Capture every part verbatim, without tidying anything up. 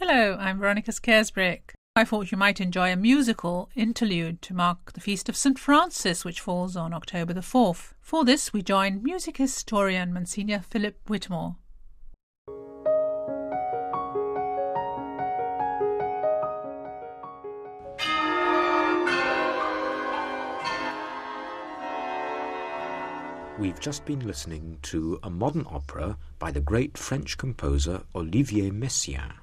Hello, I'm Veronica Scaresbrick. I thought you might enjoy a musical interlude to mark the feast of Saint Francis, which falls on October the fourth. For this, we join music historian Monsignor Philip Whitmore. We've just been listening to a modern opera by the great French composer Olivier Messiaen.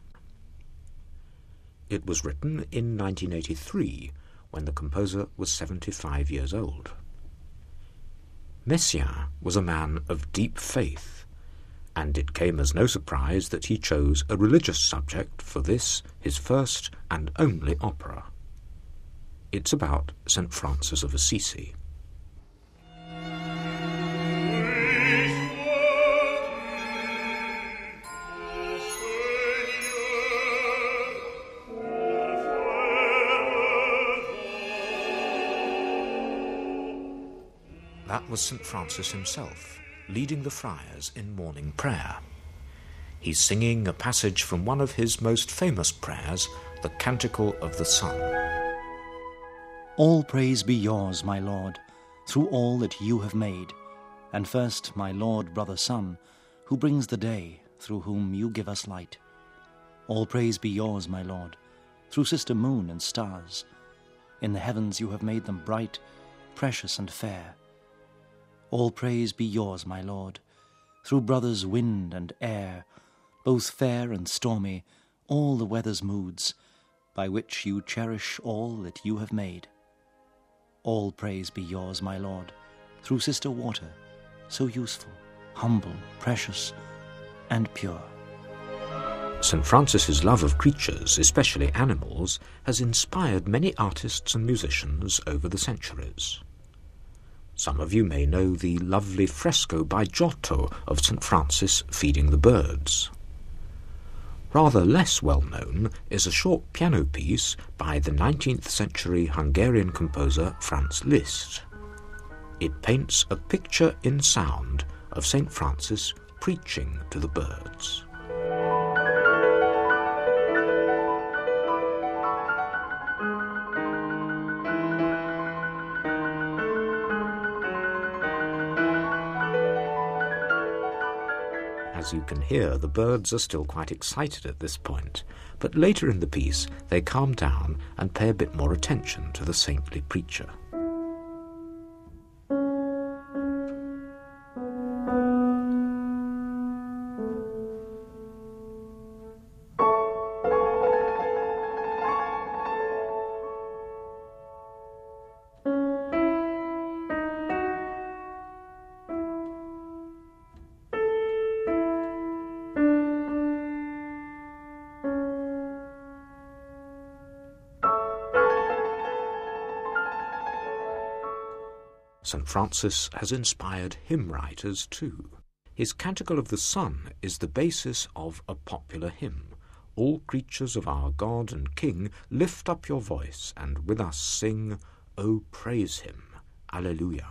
It was written in nineteen eighty-three, when the composer was seventy-five years old. Messiaen was a man of deep faith, and it came as no surprise that he chose a religious subject for this, his first and only opera. It's about Saint Francis of Assisi. That was Saint Francis himself, leading the friars in morning prayer. He's singing a passage from one of his most famous prayers, the Canticle of the Sun. All praise be yours, my Lord, through all that you have made, and first my Lord, brother Sun, who brings the day, through whom you give us light. All praise be yours, my Lord, through sister moon and stars. In the heavens you have made them bright, precious and fair. All praise be yours, my Lord, through brothers wind and air, both fair and stormy, all the weather's moods, by which you cherish all that you have made. All praise be yours, my Lord, through sister water, so useful, humble, precious, and pure. Saint Francis's love of creatures, especially animals, has inspired many artists and musicians over the centuries. Some of you may know the lovely fresco by Giotto of Saint Francis feeding the birds. Rather less well known is a short piano piece by the nineteenth century Hungarian composer Franz Liszt. It paints a picture in sound of Saint Francis preaching to the birds. As you can hear, the birds are still quite excited at this point, but later in the piece they calm down and pay a bit more attention to the saintly preacher. Saint Francis has inspired hymn writers too. His Canticle of the Sun is the basis of a popular hymn. All creatures of our God and King, lift up your voice and with us sing, O praise him, Alleluia.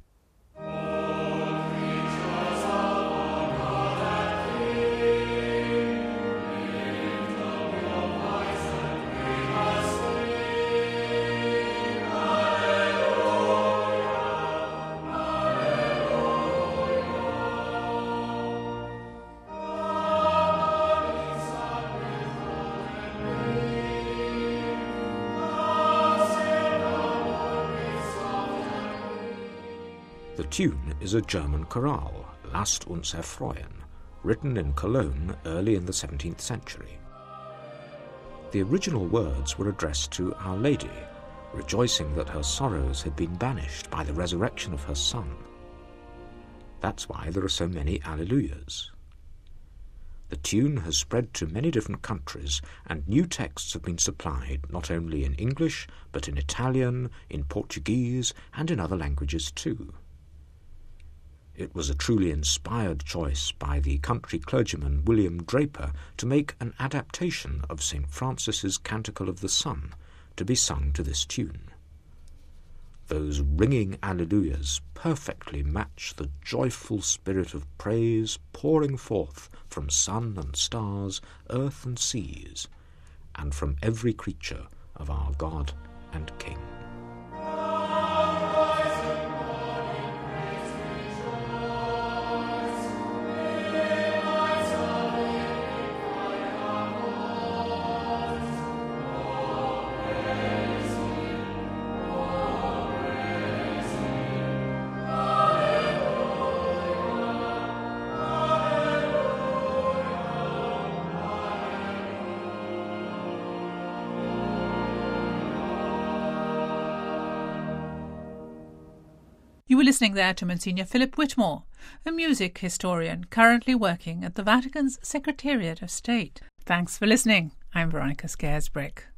The tune is a German chorale, Lasst uns erfreuen, written in Cologne early in the seventeenth century. The original words were addressed to Our Lady, rejoicing that her sorrows had been banished by the resurrection of her Son. That's why there are so many Alleluias. The tune has spread to many different countries, and new texts have been supplied not only in English, but in Italian, in Portuguese, and in other languages too. It was a truly inspired choice by the country clergyman William Draper to make an adaptation of Saint Francis's Canticle of the Sun to be sung to this tune. Those ringing alleluias perfectly match the joyful spirit of praise pouring forth from sun and stars, earth and seas, and from every creature of our God and King. You were listening there to Monsignor Philip Whitmore, a music historian currently working at the Vatican's Secretariat of State. Thanks for listening. I'm Veronica Scaresbrick.